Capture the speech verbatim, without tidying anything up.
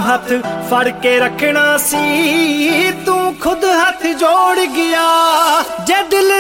हथ फड़ के रखना सी, तू खुद हथ जोड़ गया जे दिल